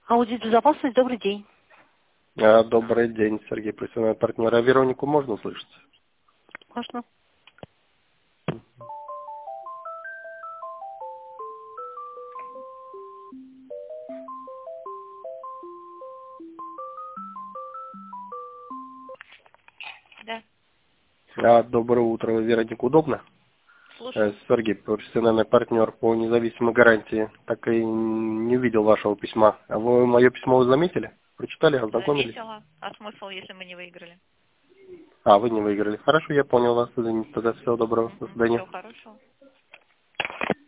Аудит безопасность, добрый день. Добрый день, Сергей, профессиональный партнер. А Веронику можно услышать? Можно? Да, Доброе утро. Веронику удобно? слушаю. Сергей, профессиональный партнер по независимой гарантии. Так и не увидел вашего письма. А вы мое письмо вы заметили? Прочитали, ознакомились? Заметила. А смысл, если мы не выиграли? Вы не выиграли. Хорошо, я понял вас. Тогда всего доброго. До свидания. Всего хорошего.